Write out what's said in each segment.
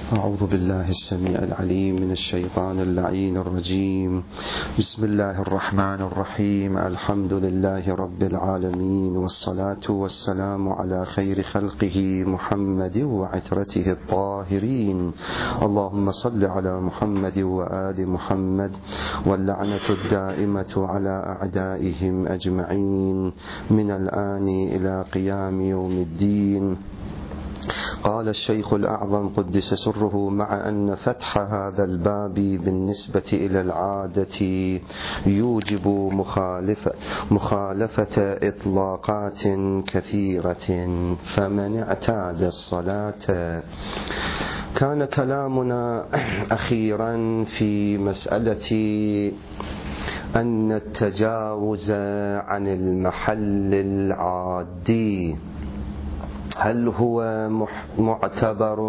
أعوذ بالله السميع العليم من الشيطان اللعين الرجيم. بسم الله الرحمن الرحيم. الحمد لله رب العالمين، والصلاة والسلام على خير خلقه محمد وعترته الطاهرين. اللهم صل على محمد وآل محمد، واللعنة الدائمة على أعدائهم أجمعين من الآن إلى قيام يوم الدين. قال الشيخ الأعظم قدس سره: مع أن فتح هذا الباب بالنسبة إلى العادة يوجب مخالفة إطلاقات كثيرة، فمن اعتاد الصلاة. كان كلامنا أخيرا في مسألة أن التجاوز عن المحل العادي هل هو معتبر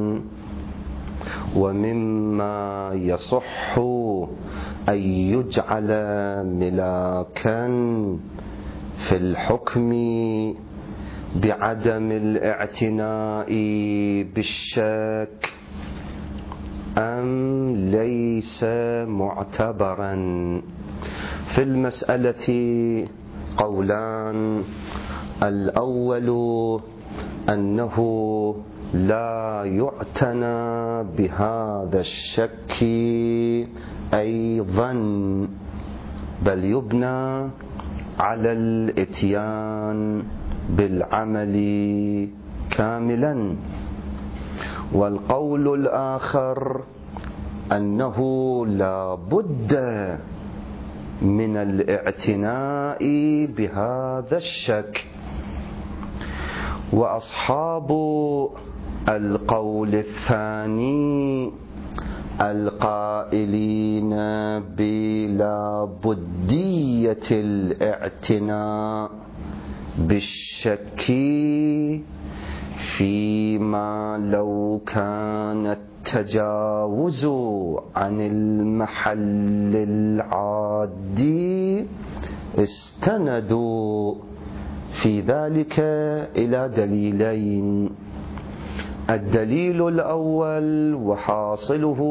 ومما يصح أن يجعل ملاكا في الحكم بعدم الاعتناء بالشك، أم ليس معتبرا؟ في المسألة قولان: الأول أنه لا يعتنى بهذا الشك أيضا، بل يبنى على الإتيان بالعمل كاملا. والقول الآخر أنه لا بد من الاعتناء بهذا الشك. وأصحاب القول الثاني القائلين بلا بدية الاعتناء بالشك فيما لو كان التجاوز عن المحل العادي، استندوا في ذلك إلى دليلين: الدليل الأول وحاصله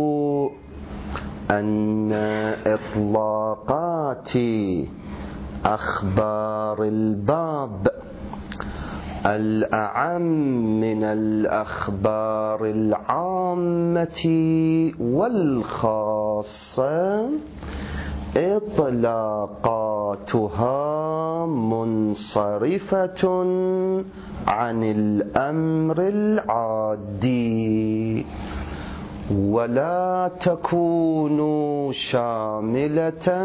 أن إطلاقات أخبار الباب الأعم من الأخبار العامة والخاصة إطلاقاتها منصرفة عن الأمر العادي، ولا تكون شاملة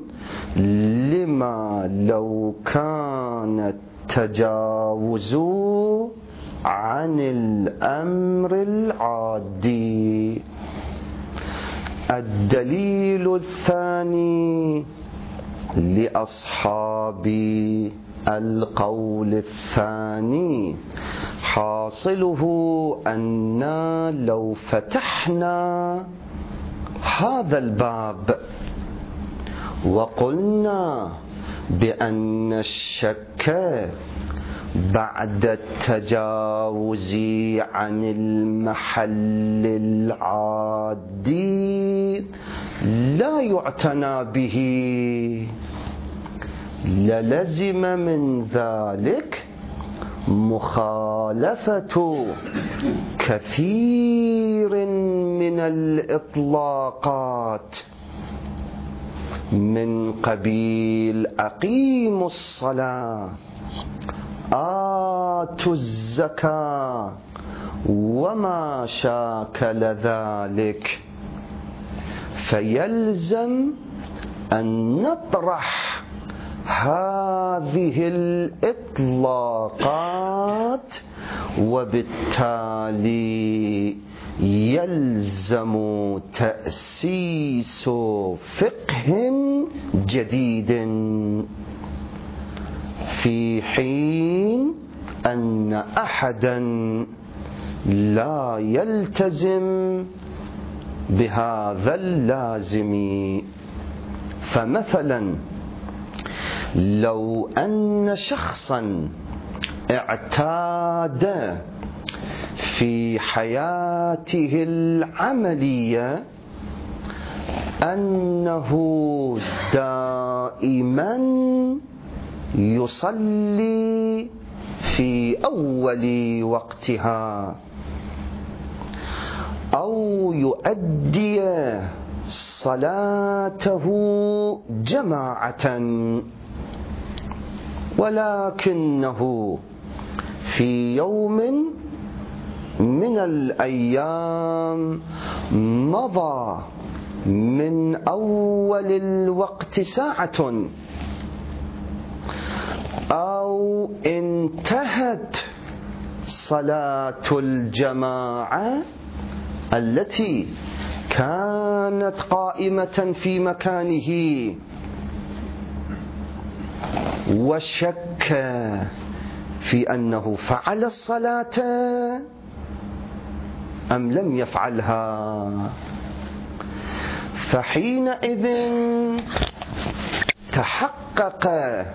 لما لو كان التجاوز عن الأمر العادي. الدليل الثاني لأصحاب القول الثاني حاصله أن لو فتحنا هذا الباب وقلنا بأن الشك بعد التجاوز عن المحل العادي لا يعتنى به، للزم من ذلك مخالفة كثير من الإطلاقات من قبيل أقيموا الصلاة، آتوا الزكاة، وما شاكل ذلك. فيلزم أن نطرح هذه الإطلاقات، وبالتالي يلزم تأسيس فقه جديد، في حين أن أحدا لا يلتزم بهذا اللازم. فمثلا لو أن شخصا اعتاد في حياته العملية أنه دائما يصلي في أول وقتها أو يؤدي صلاته جماعة، ولكنه في يوم من الأيام مضى من أول الوقت ساعة أو انتهت صلاة الجماعة التي كانت قائمة في مكانه وشك في أنه فعل الصلاة أم لم يفعلها، فحينئذ تحقق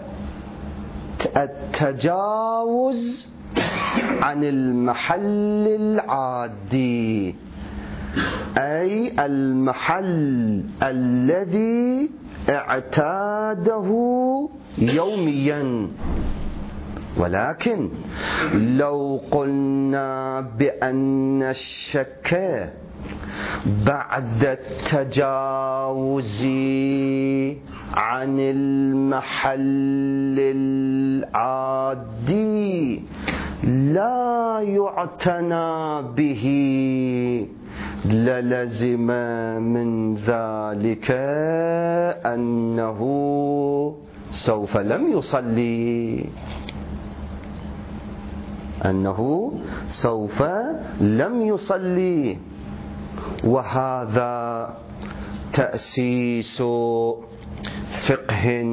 التجاوز عن المحل العادي، أي المحل الذي اعتاده يوميا. ولكن لو قلنا بأن الشك بعد التجاوز عن المحل العادي لا يعتنى به، للزم من ذلك أنه سوف لم يصلي، أنه سوف لم يصلي. وهذا تأسيس فقه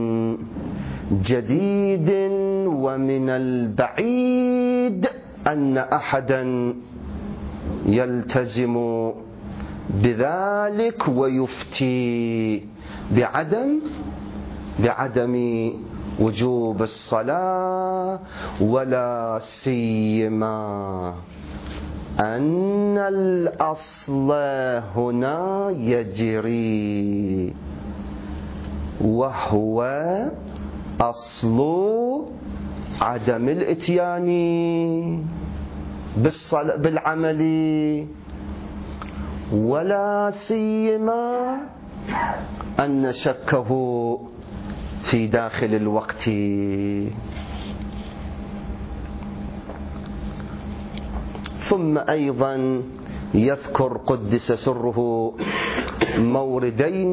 جديد، ومن البعيد أن أحدا يلتزم بذلك ويفتي بعدم وجوب الصلاة، ولا سيما أن الأصل هنا يجري، وهو أصل عدم الإتيان بالعمل، ولا سيما أن شكه في داخل الوقت. ثم أيضا يذكر قدس سره موردين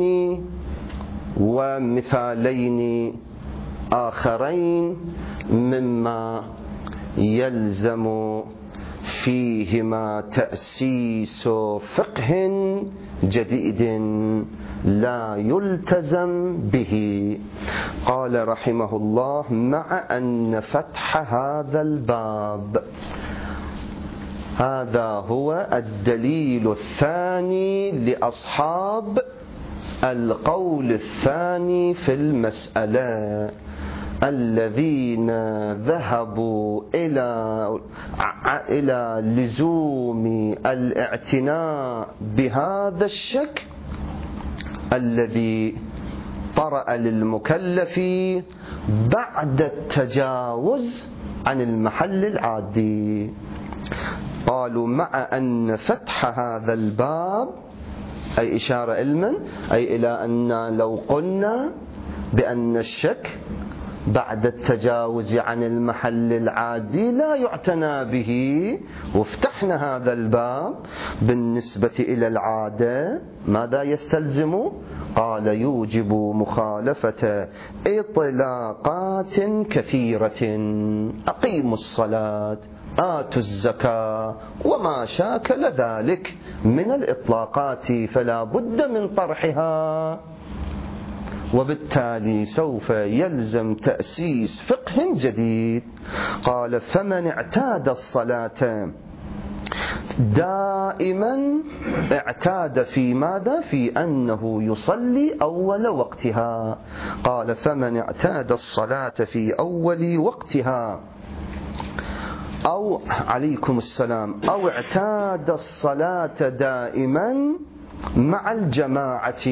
ومثالين آخرين مما يلزم فيهما تأسيس فقه جديد لا يلتزم به. قال رحمه الله: مع أن فتح هذا الباب، هذا هو الدليل الثاني لأصحاب القول الثاني في المسألة، الذين ذهبوا إلى لزوم الاعتناء بهذا الشك الذي طرأ للمكلف بعد التجاوز عن المحل العادي. قالوا: مع أن فتح هذا الباب، أي إشارة علما، أي إلى أن لو قلنا بأن الشك بعد التجاوز عن المحل العادي لا يعتنى به، وافتحنا هذا الباب بالنسبة إلى العادة، ماذا يستلزم؟ قال: يوجب مخالفة إطلاقات كثيرة، أقيموا الصلاة، آتوا الزكاة، وما شاكل ذلك من الإطلاقات، فلا بد من طرحها، وبالتالي سوف يلزم تأسيس فقه جديد. قال: فمن اعتاد الصلاة دائما اعتاد في ماذا؟ في أنه يصلي أول وقتها. قال: فمن اعتاد الصلاة في أول وقتها أو عليكم السلام، أو اعتاد الصلاة دائما مع الجماعة،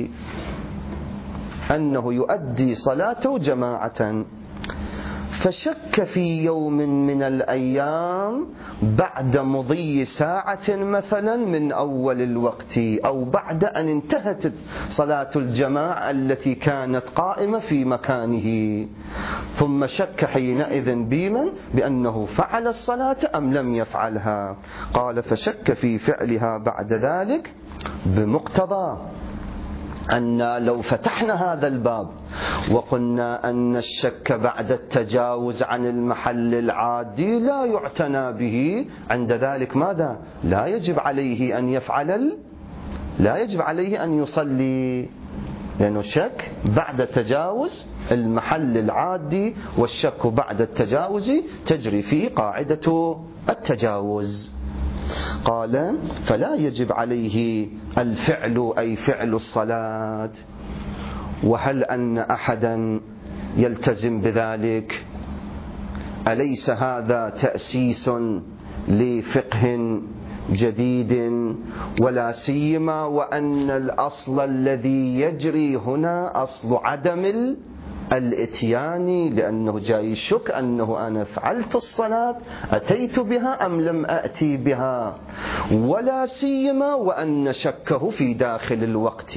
أنه يؤدي صلاته جماعة، فشك في يوم من الأيام بعد مضي ساعة مثلا من أول الوقت، أو بعد أن انتهت صلاة الجماعة التي كانت قائمة في مكانه، ثم شك حينئذ بأنه فعل الصلاة أم لم يفعلها. قال فشك في فعلها بعد ذلك بمقتضى أن لو فتحنا هذا الباب وقلنا أن الشك بعد التجاوز عن المحل العادي لا يعتنى به، عند ذلك ماذا؟ لا يجب عليه أن يفعل، لا يجب عليه أن يصلي، لأنه الشك بعد تجاوز المحل العادي، والشك بعد التجاوز تجري فيه قاعدة التجاوز. قال فلا يجب عليه الفعل أي فعل الصلاة. وهل أن أحدا يلتزم بذلك؟ أليس هذا تأسيس لفقه جديد؟ ولا سيما وأن الأصل الذي يجري هنا أصل عدم الاتيان، لأنه جاي يشك أنه أنا فعلت الصلاة، أتيت بها أم لم أأتي بها، ولا سيما وأن شكه في داخل الوقت.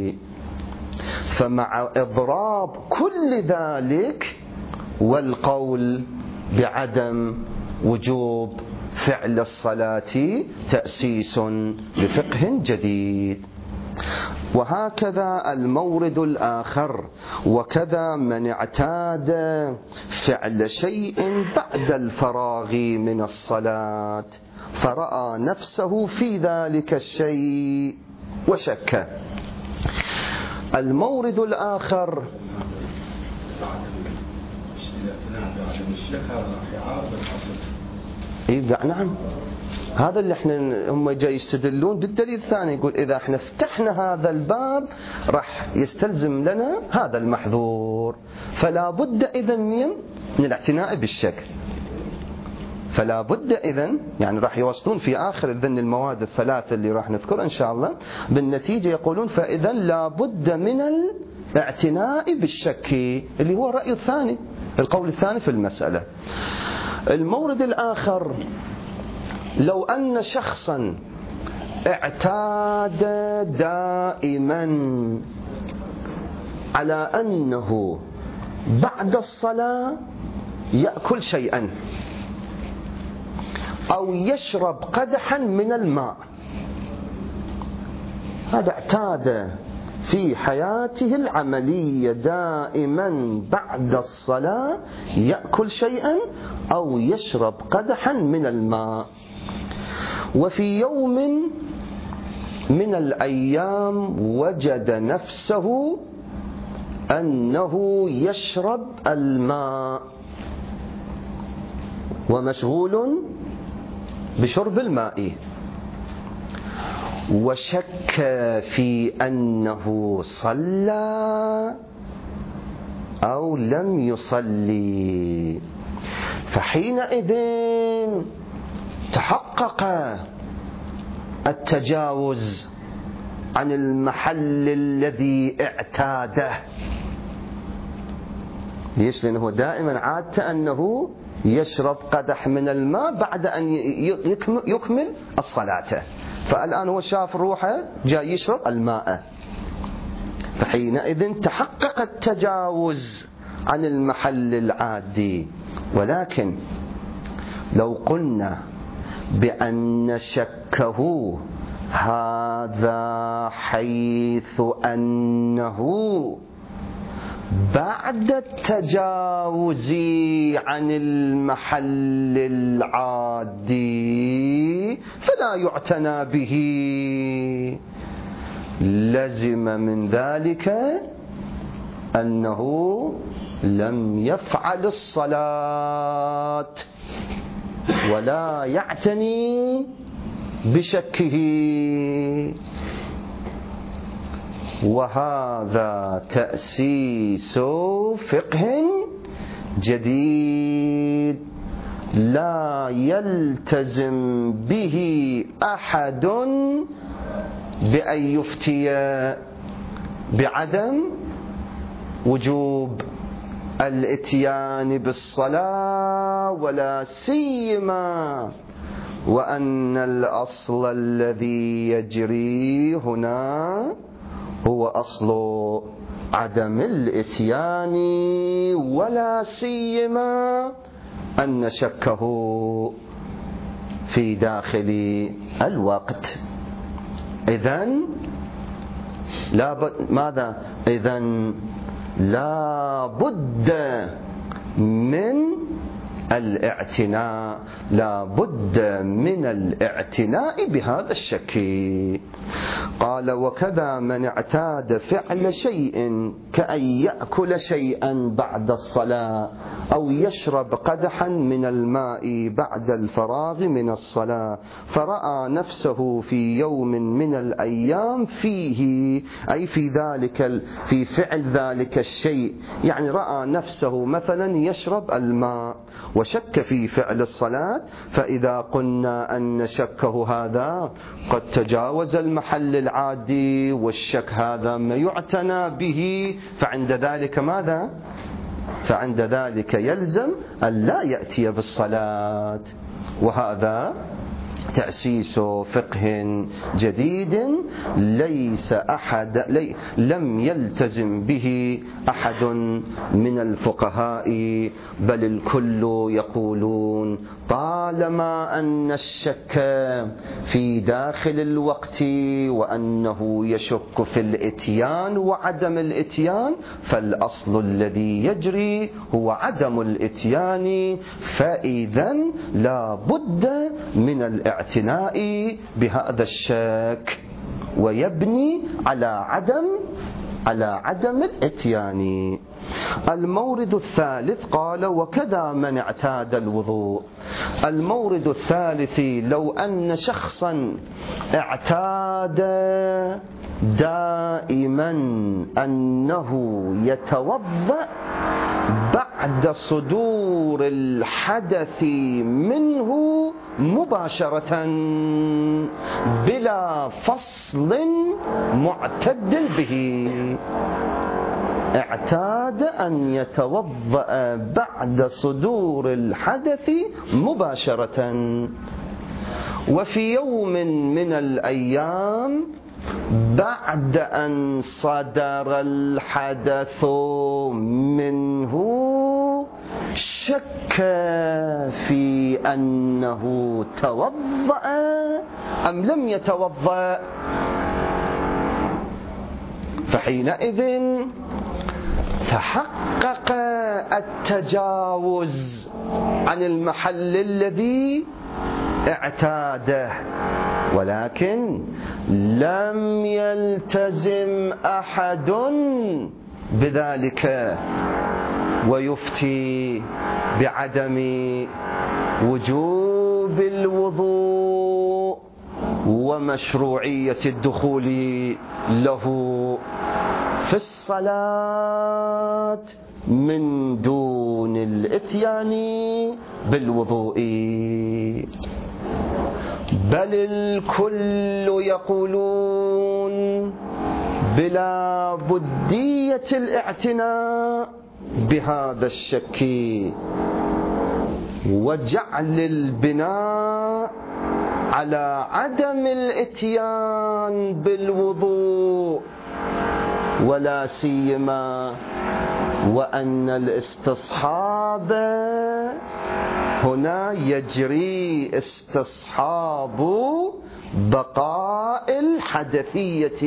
فمع إضراب كل ذلك والقول بعدم وجوب فعل الصلاة تأسيس لفقه جديد. وهكذا المورد الآخر، وكذا من اعتاد فعل شيء بعد الفراغ من الصلاة فرأى نفسه في ذلك الشيء وشك. المورد الآخر نعم، هذا اللي احنا هم جاي يستدلون بالدليل الثاني، يقول إذا احنا فتحنا هذا الباب راح يستلزم لنا هذا المحظور، فلا بد إذن من الاعتناء بالشك. فلا بد إذن، يعني راح يوصلون في آخر ذن المواد الثلاثة اللي راح نذكر إن شاء الله، بالنتيجة يقولون فإذا لا بد من الاعتناء بالشك، اللي هو الرأي الثاني، القول الثاني في المسألة. المورد الآخر، لو أن شخصا اعتاد دائما على أنه بعد الصلاة يأكل شيئا أو يشرب قدحا من الماء، هذا اعتاد في حياته العملية دائما بعد الصلاة يأكل شيئا أو يشرب قدحا من الماء، وفي يوم من الأيام وجد نفسه أنه يشرب الماء ومشغول بشرب الماء، وشك في أنه صلى أو لم يصلي، فحينئذ تحقق التجاوز عن المحل الذي اعتاده. ليش؟ لأنه دائما عادت أنه يشرب قدح من الماء بعد أن يكمل الصلاة، فالآن هو شاف روحه جاي يشرب الماء، فحينئذ تحقق التجاوز عن المحل العادي. ولكن لو قلنا بأن شكه هذا حيث أنه بعد التجاوز عن المحل العادي فلا يعتنى به، لزم من ذلك أنه لم يفعل الصلاة ولا يعتني بشكه. وهذا تأسيس فقه جديد لا يلتزم به أحد بأن يفتي بعدم وجوب الإتيان بالصلاة، ولا سيما وأن الأصل الذي يجري هنا هو أصل عدم الإتيان، ولا سيما أن شكه في داخل الوقت. إذن لا بد من الاعتناء، لا بد من الاعتناء بهذا الشك. قال: وكذا من اعتاد فعل شيء كأن يأكل شيئا بعد الصلاة أو يشرب قدحا من الماء بعد الفراغ من الصلاة، فرأى نفسه في يوم من الأيام فيه، أي في فعل ذلك الشيء، يعني رأى نفسه مثلا يشرب الماء وشك في فعل الصلاة، فإذا قلنا أن شكه هذا قد تجاوز المحل العادي والشك هذا ما يعتنى به، فعند ذلك ماذا؟ فعند ذلك يلزم أن لا يأتي بالصلاة. وهذا تأسيس فقه جديد لم يلتزم به أحد من الفقهاء، بل الكل يقولون طالما أن الشك في داخل الوقت وأنه يشك في الإتيان وعدم الإتيان، فالأصل الذي يجري هو عدم الإتيان، فإذن لا بد من الاعتناء بهذا الشك، ويبني على عدم الإتيان. المورد الثالث قال: وكذا من اعتاد الوضوء. المورد الثالث: لو أن شخصا اعتاد دائما أنه يتوضأ بعد صدور الحدث منه مباشرة بلا فصل معتد به، اعتاد أن يتوضأ بعد صدور الحدث مباشرة، وفي يوم من الأيام بعد أن صدر الحدث منه شك في أنه توضأ أم لم يتوضأ، فحينئذ تحقق التجاوز عن المحل الذي اعتاده، ولكن لم يلتزم أحد بذلك ويفتي بعدم وجوب الوضوء ومشروعية الدخول له في الصلاة من دون الإتيان بالوضوء، بل الكل يقولون بلا بدية الاعتناء بهذا الشك وجعل البناء على عدم الإتيان بالوضوء، ولا سيما وأن الاستصحاب هنا يجري استصحاب بقاء الحدثية،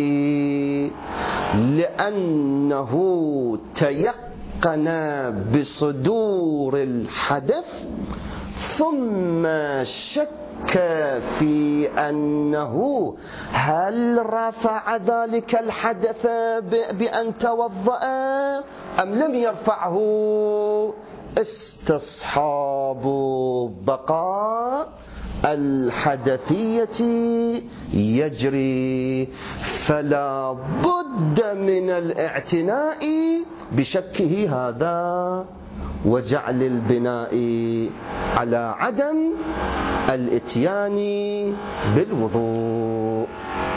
لأنه تيقن بصدور الحدث ثم شك في أنه هل رفع ذلك الحدث بأن توضأ أم لم يرفعه، استصحاب بقاء الحدثية يجري، فلا بد من الاعتناء بشكه هذا وجعل البناء على عدم الإتيان بالوضوء.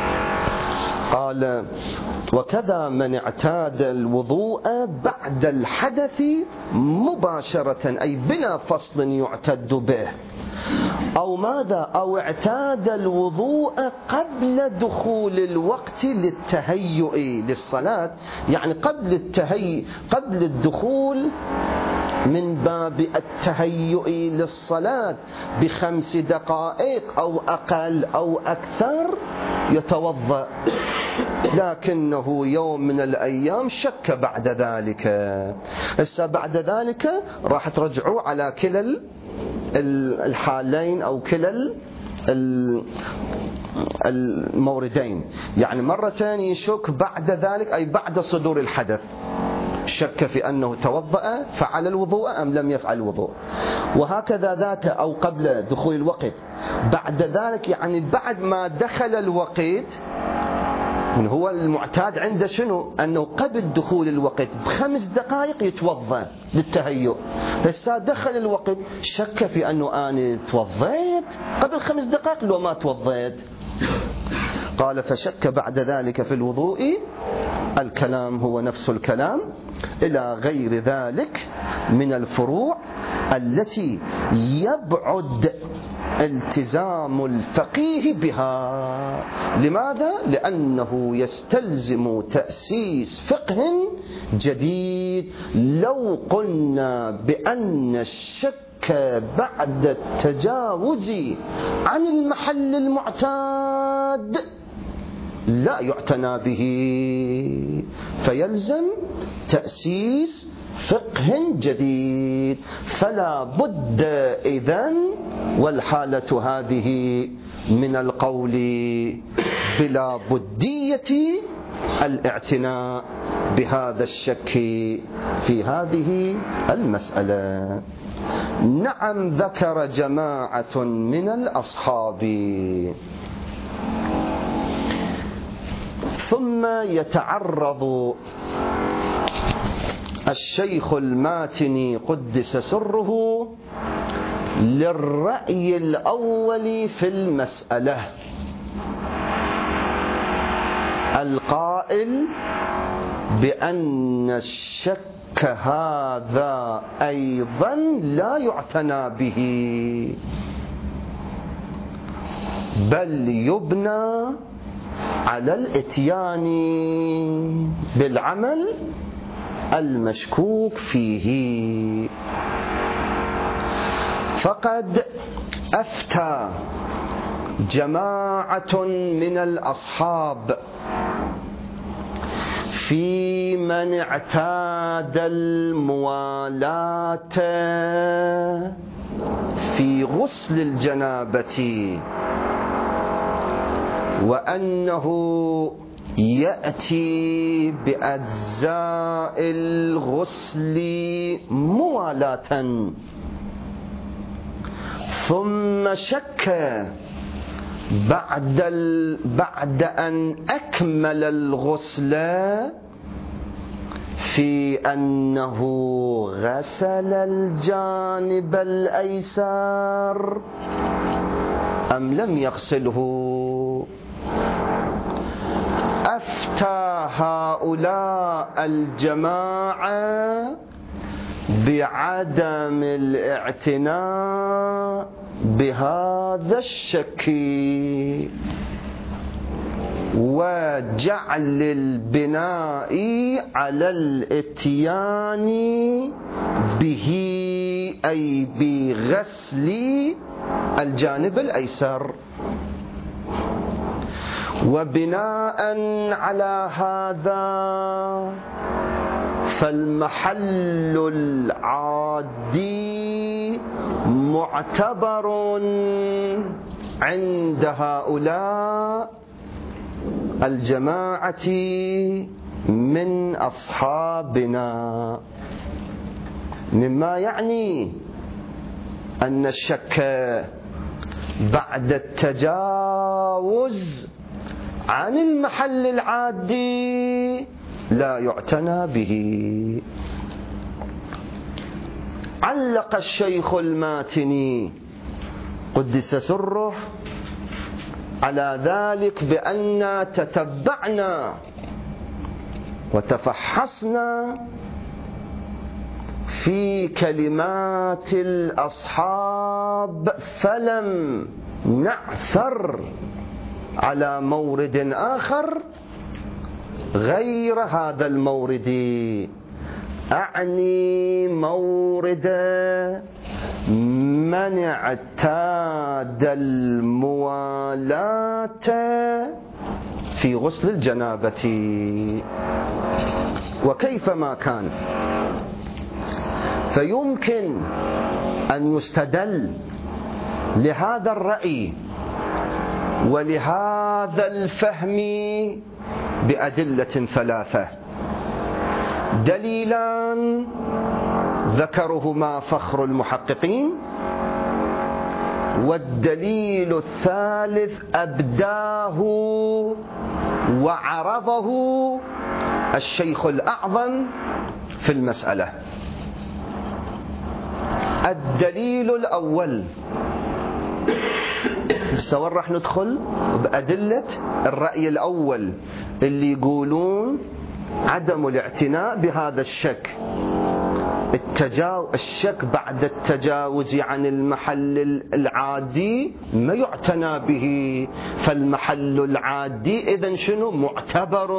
قال: وكذا من اعتاد الوضوء بعد الحدث مباشرة، أي بلا فصل يعتد به، أو ماذا؟ أو اعتاد الوضوء قبل دخول الوقت للتهيؤ للصلاة، يعني قبل الدخول من باب التهيؤ للصلاة ب5 دقائق أو أقل أو أكثر يتوضأ، لكنه يوم من الأيام شك بعد ذلك. بعد ذلك راح ترجعوا على كلا الحالين أو كلا الموردين، يعني مرتين يشك بعد ذلك، أي بعد صدور الحدث شك في أنه توضأ فعل الوضوء أم لم يفعل الوضوء، وهكذا ذات أو قبل دخول الوقت. بعد ذلك يعني بعد ما دخل الوقت، هو المعتاد عنده شنو؟ أنه قبل دخول الوقت ب5 دقائق يتوضأ للتهيؤ، بس دخل الوقت شك في أنه أنا توضيت قبل 5 دقائق لو ما توضيت. قال: فشك بعد ذلك في الوضوء. الكلام هو نفس الكلام إلى غير ذلك من الفروع التي يبعد التزام الفقيه بها. لماذا؟ لأنه يستلزم تأسيس فقه جديد. لو قلنا بأن الشك بعد التجاوز عن المحل المعتاد لا يعتنى به، فيلزم تأسيس فقه جديد. فلا بد إذن، والحالة هذه من القول بلا بدية الاعتناء بهذا الشك في هذه المسألة. نعم، ذكر جماعة من الأصحاب. ثم يتعرض الشيخ الماتني قدس سره للرأي الأول في المسألة، القائل بأن الشك هذا أيضا لا يعتنى به، بل يبنى على الاتيان بالعمل المشكوك فيه. فقد أفتى جماعة من الأصحاب في من اعتاد الموالاة في غسل الجنابة، وأنه يأتي بأجزاء الغسل موالاة، ثم شك بعد أن أكمل الغسل في أنه غسل الجانب الأيسر أم لم يغسله. أفتى هؤلاء الجماعة بعدم الاعتناء بهذا الشك وجعل البناء على الاتيان به، أي بغسل الجانب الأيسر. وبناء على هذا فالمحل العادي معتبر عند هؤلاء الجماعة من أصحابنا، مما يعني أن الشك بعد التجاوز عن المحل العادي لا يعتنى به. علق الشيخ الماتني قدس سره على ذلك بأن تتبعنا وتفحصنا في كلمات الأصحاب فلم نعثر على مورد آخر غير هذا المورد، أعني مورد من اعتاد الموالاة في غسل الجنابة. وكيفما كان فيمكن أن يستدل لهذا الرأي ولهذا الفهم بأدلة ثلاثة. دليلان ذكرهما فخر المحققين، والدليل الثالث أبداه وعرضه الشيخ الأعظم في المسألة. الدليل الأول، سواء راح ندخل بأدلة الرأي الأول اللي يقولون عدم الاعتناء بهذا الشك، الشك بعد التجاوز عن المحل العادي ما يعتنى به، فالمحل العادي إذن شنو؟ معتبر،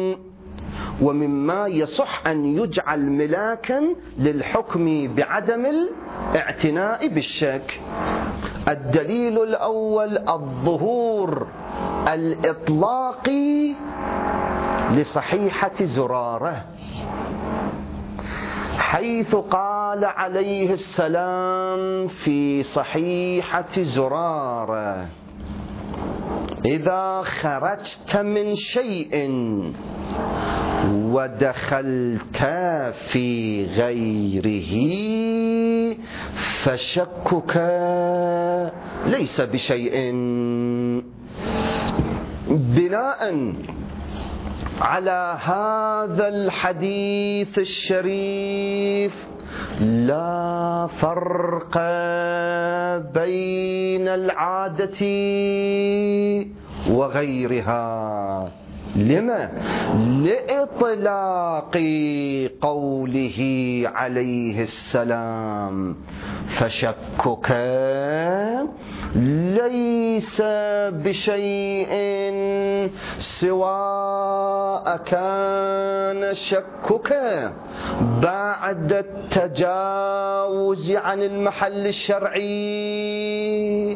ومما يصح أن يجعل ملاكا للحكم بعدم الاعتناء بالشك. الدليل الأول الظهور الإطلاقي لصحيحة زرارة، حيث قال عليه السلام في صحيحة زرارة: إذا خرجت من شيء ودخلت في غيره فشكك ليس بشيء. بناء على هذا الحديث الشريف لا فرق بين العادة وغيرها. لما؟ لإطلاق قوله عليه السلام: فشكك ليس بشيء سواء كان شكك بعد التجاوز عن المحل الشرعي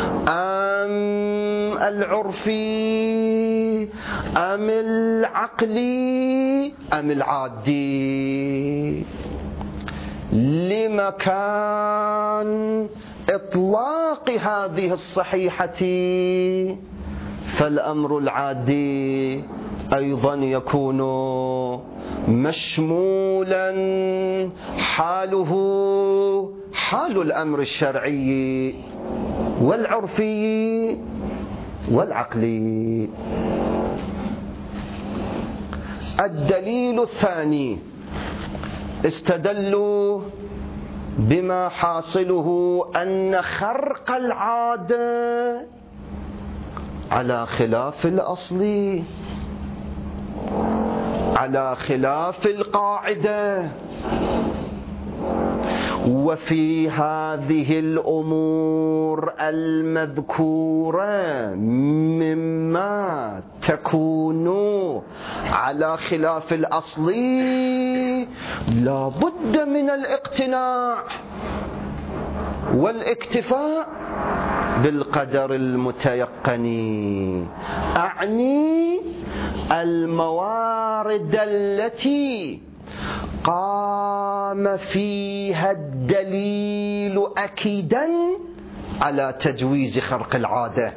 أم العرفي أم العقلي أم العادي. لمكان إطلاق هذه الصحيحة فالأمر العادي أيضا يكون مشمولا حاله حال الأمر الشرعي والعرفي والعقلي. الدليل الثاني، استدلوا بما حاصله أن خرق العادة على خلاف الأصل، على خلاف القاعدة. وفي هذه الأمور المذكورة مما تكون على خلاف الأصل لا بد من الاقتناع والاكتفاء بالقدر المتيقن، أعني الموارد التي قام فيها الدليل أكيدا على تجويز خرق العادة.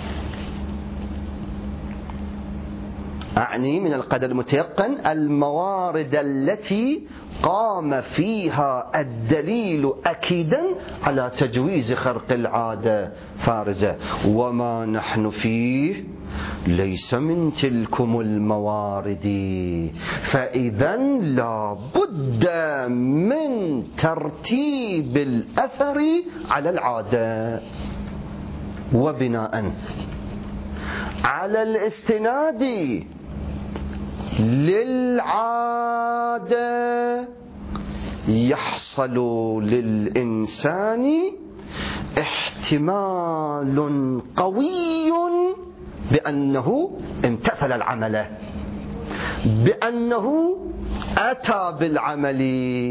أعني من القدر المتيقن الموارد التي قام فيها الدليل أكيدا على تجويز خرق العادة فارزة. وما نحن فيه ليس من تلكم الموارد، فإذا لا بد من ترتيب الأثر على العادة، وبناء على الاستناد للعادة يحصل للإنسان احتمال قوي بأنه امتثل العمل، بأنه أتى بالعمل.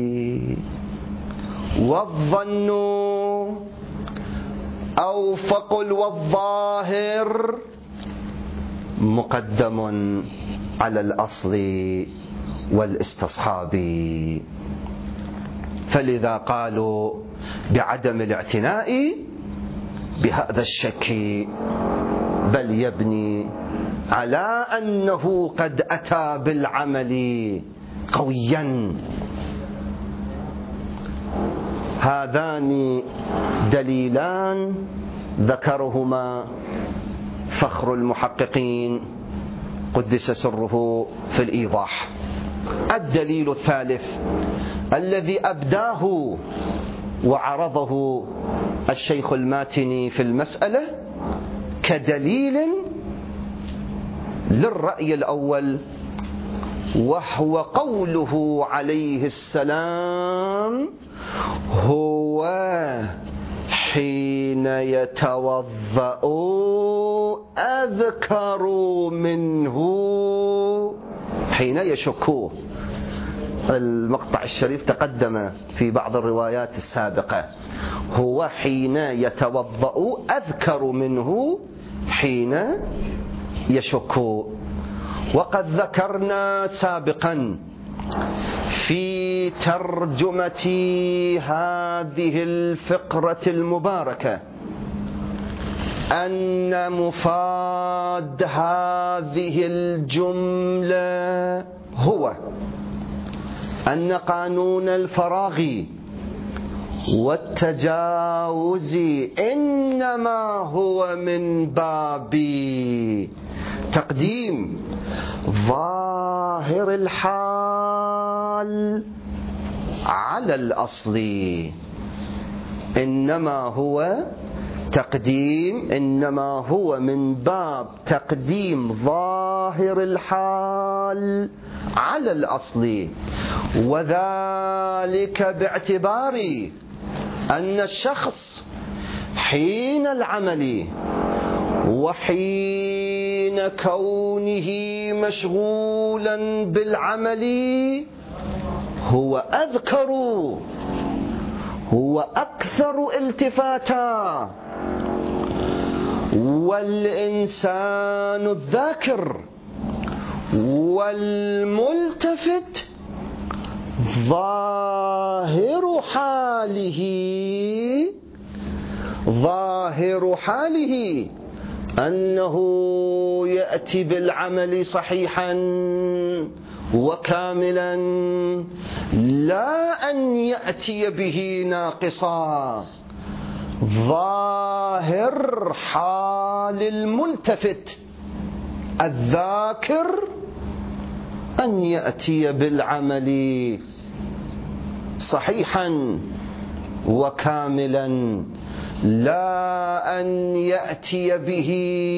والظن أو فقل والظاهر مقدم على الأصل والاستصحاب، فلذا قالوا بعدم الاعتناء بهذا الشك، بل يبني على أنه قد أتى بالعمل قويا. هذان دليلان ذكرهما فخر المحققين قدس سره في الإيضاح. الدليل الثالث الذي أبداه وعرضه الشيخ الماتني في المسألة كدليل للرأي الأول، وهو قوله عليه السلام: هو حين يتوضأ أذكر منه حين يشك. المقطع الشريف تقدم في بعض الروايات السابقة: هو حين يتوضأ أذكر منه حين يشك. وقد ذكرنا سابقا في ترجمة هذه الفقرة المباركة أن مفاد هذه الجملة هو أن قانون الفراغ والتجاوز إنما هو من باب تقديم ظاهر الحال على الأصل، إنما هو من باب تقديم ظاهر الحال على الأصل، وذلك باعتبار أن الشخص حين العمل وحين كونه مشغولا بالعمل هو أذكر، هو أكثر التفاتا، والإنسان الذاكر والملتفت ظاهر حاله أنه يأتي بالعمل صحيحا وكاملا، لا أن يأتي به ناقصا. ظاهر حال الملتفت الذاكر أن يأتي بالعمل صحيحا وكاملا، لا أن يأتي به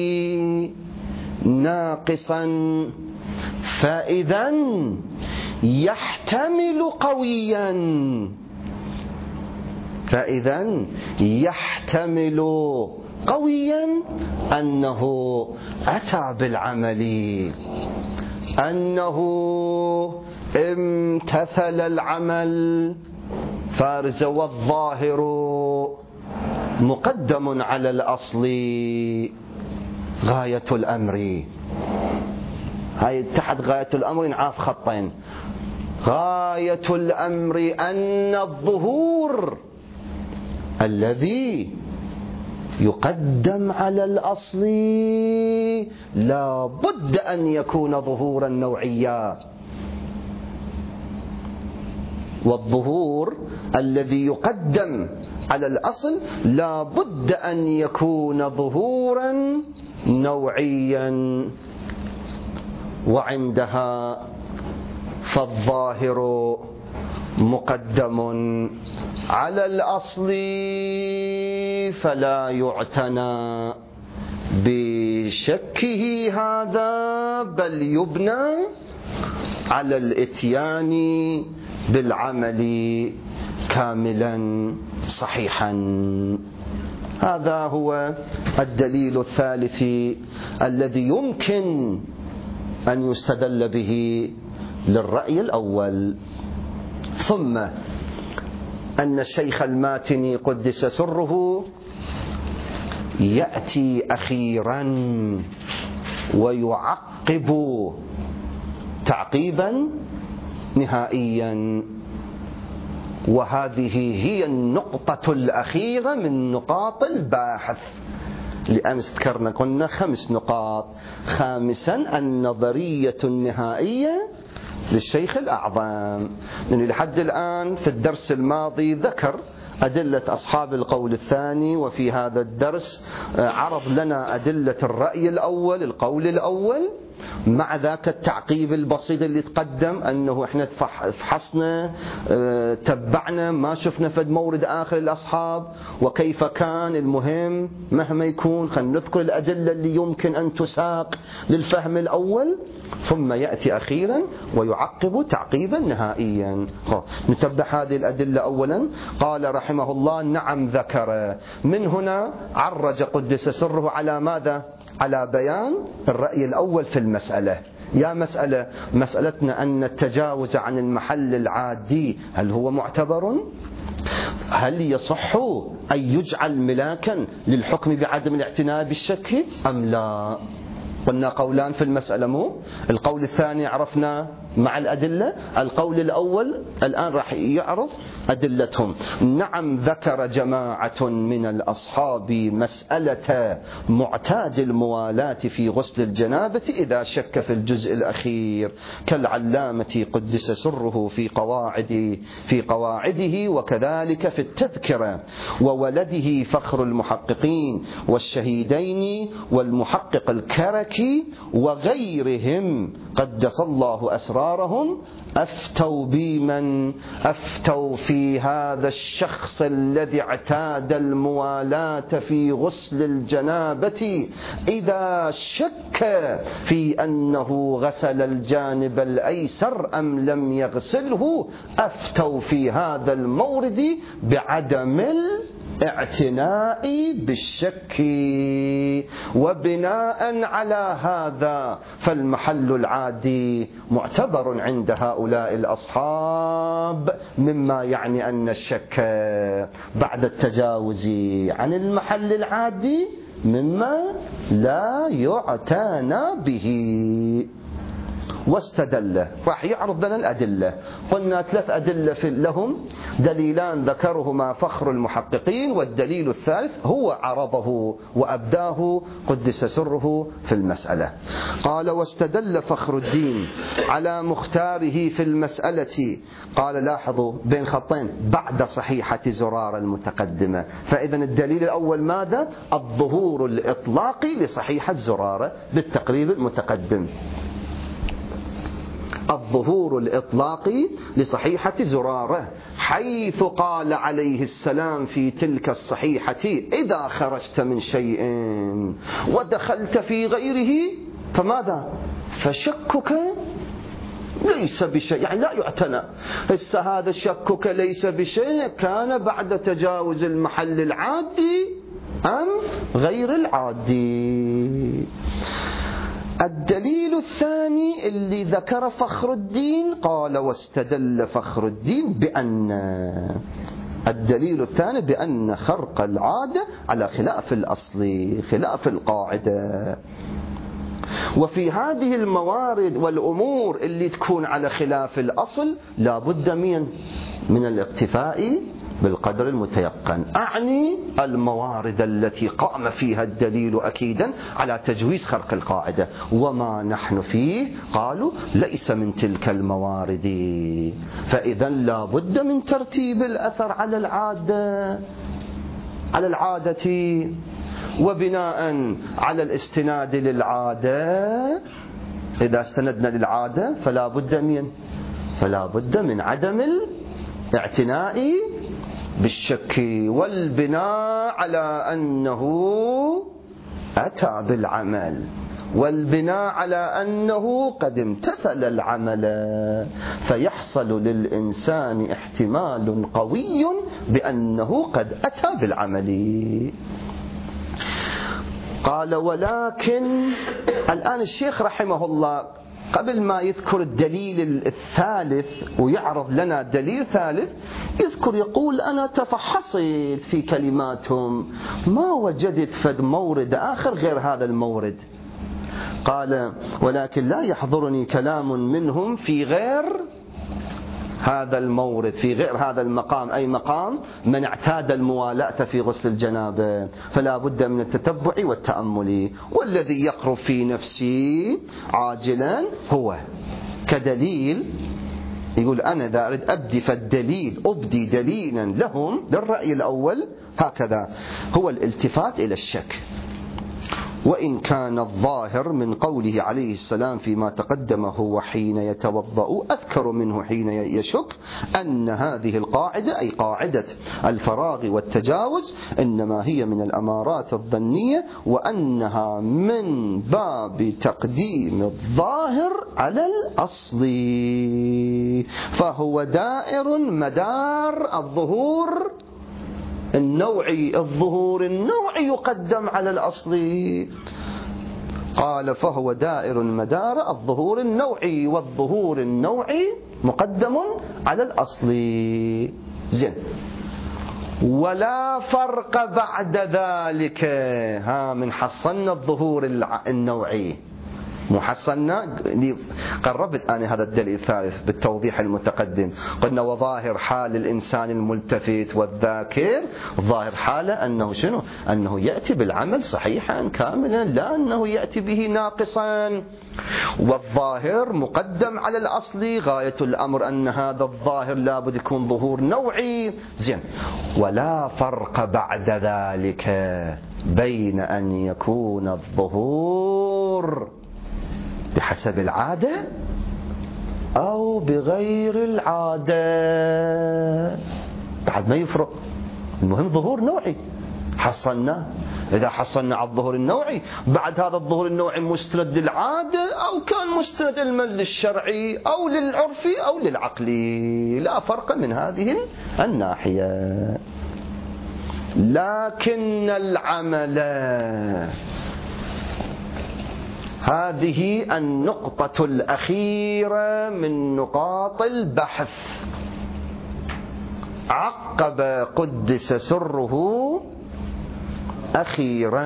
ناقصا. فإذا يحتمل قويا أنه أتى بالعمل، أنه امتثل العمل فارز. والظاهر مقدم على الأصل غاية الأمر. هاي تحت غاية الأمر نعاف خطين. غاية الأمر أن الظهور الذي يقدم على الأصل لا بد أن يكون ظهورا نوعيا، والظهور الذي يقدم على الأصل لا بد أن يكون ظهورا نوعيا، وعندها فالظاهر مقدم على الأصل فلا يعتنى بشكه هذا، بل يبنى على الإتيان بالعمل كاملا صحيحا. هذا هو الدليل الثالث الذي يمكن أن يستدل به للرأي الأول. ثم أن الشيخ الماتني قدس سره يأتي أخيرا ويعقب تعقيبا نهائيا، وهذه هي النقطة الأخيرة من نقاط الباحث. لأمس ذكرنا قلنا 5 نقاط. خامسا النظرية النهائية للشيخ الأعظم، لأن لحد الآن في الدرس الماضي ذكر أدلة أصحاب القول الثاني، وفي هذا الدرس عرض لنا أدلة الرأي الأول، القول الأول، مع ذاك التعقيب البسيط اللي تقدم أنه إحنا فحصنا تبعنا ما شفنا فد مورد آخر الأصحاب وكيف كان. المهم مهما يكون خلينا نذكر الأدلة اللي يمكن أن تساق للفهم الأول، ثم يأتي أخيرا ويعقب تعقيبا نهائيا. نتبع هذه الأدلة أولا. قال رحمه الله: نعم ذكر. من هنا عرج قدس سره على ماذا؟ على بيان الرأي الأول في المسألة. يا مسألتنا أن التجاوز عن المحل العادي هل هو معتبر؟ هل يصح أن يجعل ملاكا للحكم بعدم الاعتناء بالشك أم لا؟ قلنا قولان في المسألة. مو القول الثاني عرفنا مع الأدلة، القول الأول الآن راح يعرض أدلتهم. نعم ذكر جماعة من الأصحاب مسألة معتاد الموالاة في غسل الجنابة إذا شك في الجزء الأخير، كالعلامة قدس سره في قواعده، وكذلك في التذكرة، وولده فخر المحققين والشهيدين والمحقق الكركي وغيرهم قدس الله أسرارهم، أفتوا بمن أفتوا في هذا الشخص الذي اعتاد الموالاة في غسل الجنابة إذا شك في أنه غسل الجانب الأيسر أم لم يغسله، أفتوا في هذا المورد بعدم الاعتناء بالشك. وبناء على هذا فالمحل العادي معتبر عند هؤلاء الأصحاب، مما يعني أن الشك بعد التجاوز عن المحل العادي مما لا يعتنى به. واستدل، راح يعرض لنا الأدلة. قلنا 3 أدلة لهم، دليلان ذكرهما فخر المحققين، والدليل الثالث هو عرضه وأبداه قدس سره في المسألة. قال: واستدل فخر الدين على مختاره في المسألة. قال لاحظوا بين خطين بعد صحيحة زرارة المتقدمة. فإذا الدليل الأول ماذا؟ الظهور الإطلاقي لصحيحة زرارة بالتقريب المتقدم. الظهور الإطلاقي لصحيحة زرارة، حيث قال عليه السلام في تلك الصحيحة: إذا خرجت من شيء ودخلت في غيره فماذا؟ فشكك ليس بشيء، يعني لا يعتنى. هذا شكك ليس بشيء كان بعد تجاوز المحل العادي أم غير العادي. الدليل الثاني اللي ذكر فخر الدين، قال: واستدل فخر الدين بأن الدليل الثاني بأن خرق العادة على خلاف الأصل، خلاف القاعدة. وفي هذه الموارد والأمور اللي تكون على خلاف الأصل لا بد من الاقتفاء بالقدر المتيقن، أعني الموارد التي قام فيها الدليل أكيدا على تجويز خرق القاعدة. وما نحن فيه قالوا ليس من تلك الموارد، فإذا لا بد من ترتيب الأثر على العادة، وبناء على الاستناد للعادة. إذا استندنا للعادة فلا بد من عدم الاعتناء بالشك، والبناء على أنه أتى بالعمل، والبناء على أنه قد امتثل العمل، فيحصل للإنسان احتمال قوي بأنه قد أتى بالعمل. قال ولكن الآن الشيخ رحمه الله قبل ما يذكر الدليل الثالث ويعرض لنا دليل ثالث يذكر، يقول أنا تفحصت في كلماتهم ما وجدت فد مورد آخر غير هذا المورد. قال ولكن لا يحضرني كلام منهم في غير هذا المورد، في غير هذا المقام، أي مقام من اعتاد الموالاة في غسل الجنابة، فلا بد من التتبع والتأمل. والذي يقرب في نفسي عاجلا هو كدليل، يقول أنا إذا أريد أبدي دليلا لهم للرأي الأول هكذا، هو الالتفات إلى الشك. وإن كان الظاهر من قوله عليه السلام فيما تقدم هو حين يتوضأ أذكر منه حين يشك، أن هذه القاعدة أي قاعدة الفراغ والتجاوز إنما هي من الأمارات الظنية، وأنها من باب تقديم الظاهر على الأصل، فهو دائر مدار الظهور النوعي، الظهور النوعي يقدم على الأصل. قال فهو دائر مدار الظهور النوعي، والظهور النوعي مقدم على الأصل. زين. ولا فرق بعد ذلك، من حصلنا الظهور النوعي، محصلنا قربت أنا هذا الدليل الثالث بالتوضيح المتقدم. قلنا وظاهر حال الإنسان الملتفت والذاكر، ظاهر حاله أنه شنو؟ أنه يأتي بالعمل صحيحا كاملا، لا أنه يأتي به ناقصا. والظاهر مقدم على الأصل، غاية الأمر أن هذا الظاهر لابد يكون ظهور نوعي. زين. ولا فرق بعد ذلك بين أن يكون الظهور بحسب العادة أو بغير العادة، بعد ما يفرق، المهم ظهور نوعي حصلنا. إذا حصلنا على الظهور النوعي، بعد هذا الظهور النوعي مستند للعادة أو كان مستند للشرعي أو للعرفي أو للعقلي، لا فرق من هذه الناحية. لكن العمل، هذه النقطة الأخيرة من نقاط البحث. عقب قدس سره أخيرا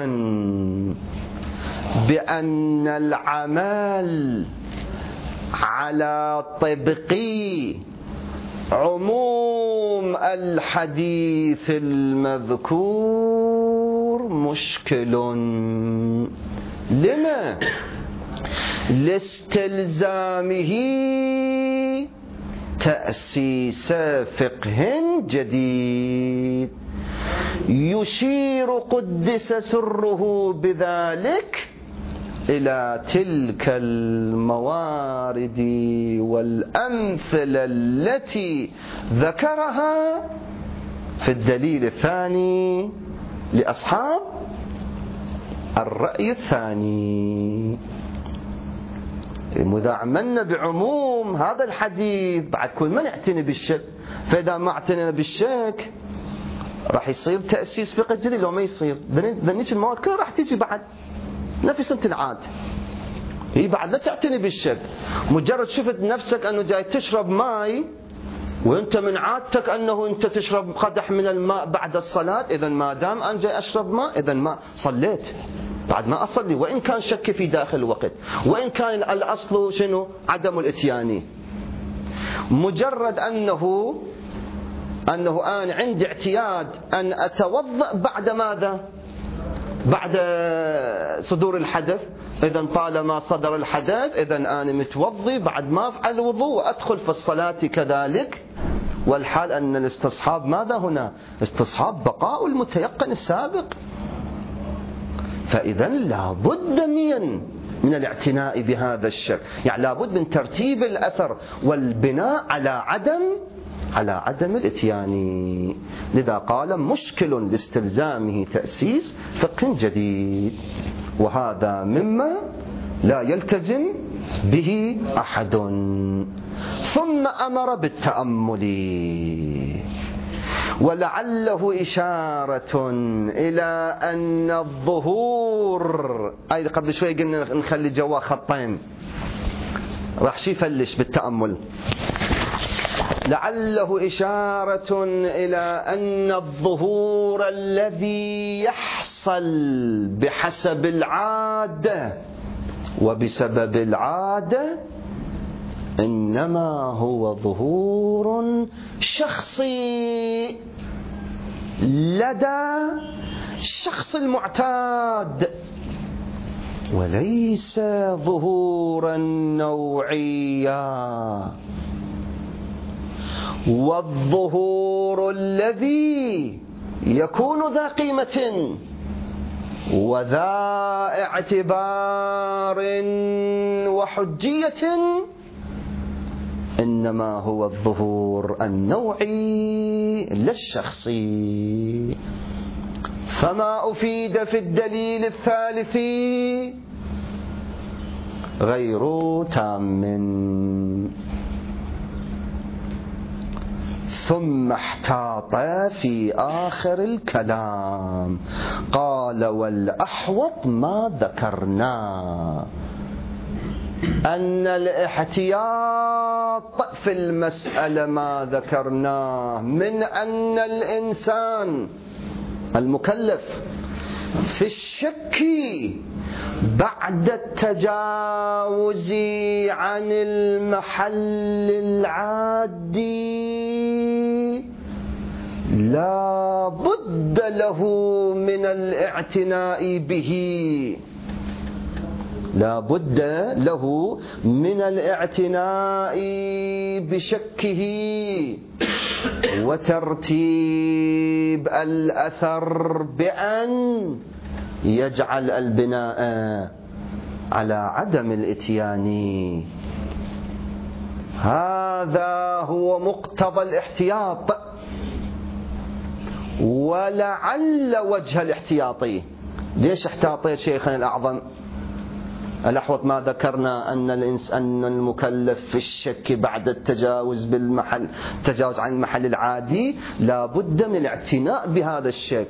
بأن العمل على طبق عموم الحديث المذكور مشكل. لما؟ لاستلزامه تأسيس فقه جديد. يشير قدس سره بذلك إلى تلك الموارد والأمثلة التي ذكرها في الدليل الثاني لأصحاب الرأي الثاني. إذا عملنا بعموم هذا الحديث بعد كل ما نعتني بالشك، فإذا ما اعتنينا بالشك راح يصير تأسيس فقه جديد. لو ما يصير ذنيك المواد كلها راح تيجي بعد نفس انتنعاد. هي بعد لا تعتني بالشك، مجرد شفت نفسك أنه جاي تشرب ماء وانت من عادتك أنه انت تشرب قدح من الماء بعد الصلاة، إذا ما دام أنا جاي أشرب ماء إذا ما صليت بعد ما أصلي، وإن كان شك في داخل الوقت، وإن كان الأصل شنو؟ عدم الإتيان. مجرد أنه أنه أنا عندي اعتياد أن أتوضأ بعد ماذا؟ بعد صدور الحدث. إذن طالما صدر الحدث إذن أنا متوضي بعد ما أفعل الوضوء وأدخل في الصلاة كذلك، والحال أن الاستصحاب ماذا هنا؟ استصحاب بقاء المتيقن السابق. فإذن لابد من الاعتناء بهذا الشك، يعني لابد من ترتيب الأثر والبناء على عدم الاتيان. لذا قال مشكل لاستلزامه تأسيس فقه جديد، وهذا مما لا يلتزم به أحد. ثم أمر بالتأمل، ولعله إشارة إلى أن الظهور، أي قبل شوي قلنا نخلي جوا خطين، راح شي فلش بالتأمل. لعله إشارة إلى أن الظهور الذي يحصل بحسب العادة وبسبب العادة إنما هو ظهور شخصي لدى الشخص المعتاد، وليس ظهورا نوعيا. والظهور الذي يكون ذا قيمة وذا اعتبار وحجية إنما هو الظهور النوعي لا الشخصي. فما أفيد في الدليل الثالث غير تام. ثم احتاط في آخر الكلام قال والأحوط ما ذكرنا، أن الاحتياط في المسألة ما ذكرناه من أن الإنسان المكلف في الشك بعد التجاوز عن المحل العادي لا بد له من الاعتناء به، لا بد له من الاعتناء بشكه وترتيب الأثر بأن يجعل البناء على عدم الاتيان. هذا هو مقتضى الاحتياط. ولعل وجه الاحتياط، ليش احتاطيت شيخنا الأعظم؟ الأحوط ما ذكرنا أن المكلف في الشك بعد التجاوز عن المحل العادي لا بد من الاعتناء بهذا الشك،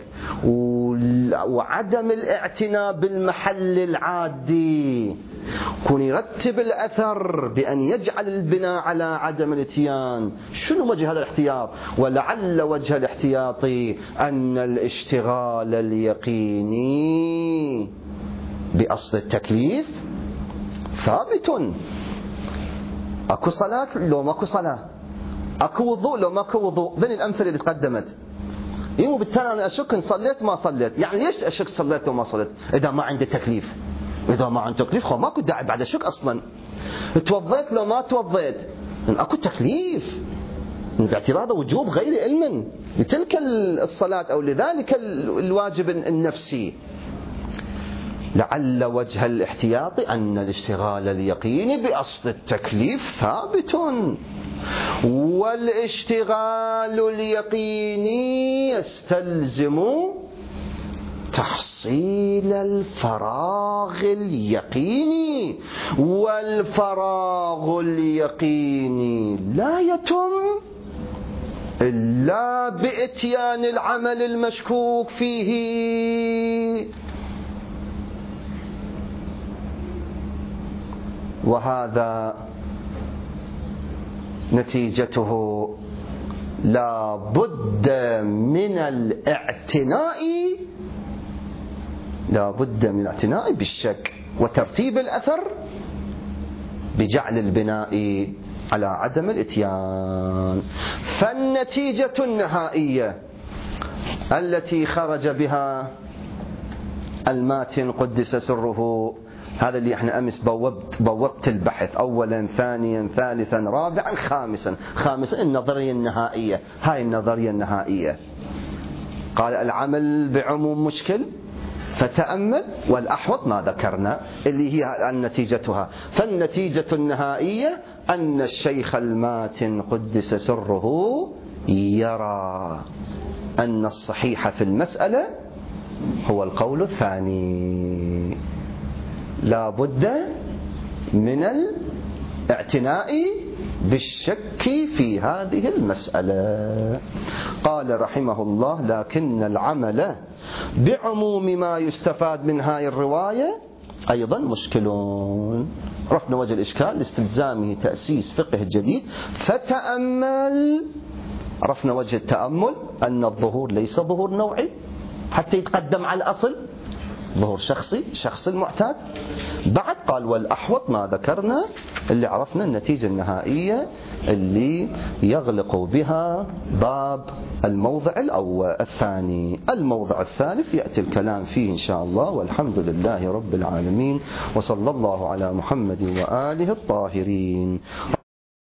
وعدم الاعتناء بالمحل العادي كون يرتب الأثر بأن يجعل البناء على عدم الاتيان. شنو وجه هذا الاحتياط؟ ولعل وجه الاحتياط أن الاشتغال اليقيني بأصل التكليف ثابت. أكو صلاة لو ماكو صلاة، أكو وضوء لو ماكو وضوء، ذني الأمثلة اللي تقدمت. وبالتالي أنا أشك إن صليت ما صليت. يعني ليش أشك صليت وما صليت؟ إذا ما عندي تكليف. إذا ما عندي تكليف خو ماكو داعي بعد أشك أصلا. توضيت لو ما توضيت أكو تكليف، باعتبار وجوب غير علم لتلك الصلاة أو لذلك الواجب النفسي. لعل وجه الاحتياط أن الاشتغال اليقيني بأصل التكليف ثابت، والاشتغال اليقيني يستلزم تحصيل الفراغ اليقيني، والفراغ اليقيني لا يتم إلا بإتيان العمل المشكوك فيه. وهذا نتيجته لا بد من الاعتناء بالشك وترتيب الأثر بجعل البناء على عدم الإتيان. فالنتيجة النهائية التي خرج بها الماتن قدس سره، هذا اللي احنا أمس بوبت البحث أولا ثانيا ثالثا رابعا خامسا النظرية النهائية. هاي النظرية النهائية قال العمل بعموم مشكل فتأمل والأحوط ما ذكرنا اللي هي نتيجتها. فالنتيجة النهائية أن الشيخ الماتن قدس سره يرى أن الصحيح في المسألة هو القول الثاني، لا بد من الاعتناء بالشك في هذه المسألة. قال رحمه الله لكن العمل بعموم ما يستفاد من هاي الرواية أيضا مشكلون. رفنا وجه الإشكال لاستلزامه تأسيس فقه جديد فتأمل. عرفنا وجه التأمل أن الظهور ليس ظهور نوعي حتى يتقدم على الأصل، ظهور شخصي، شخص المعتاد. بعد قال والأحوط ما ذكرنا اللي عرفنا النتيجة النهائية اللي يغلق بها باب الموضع الثاني. الموضع الثالث يأتي الكلام فيه إن شاء الله، والحمد لله رب العالمين، وصلى الله على محمد وآله الطاهرين.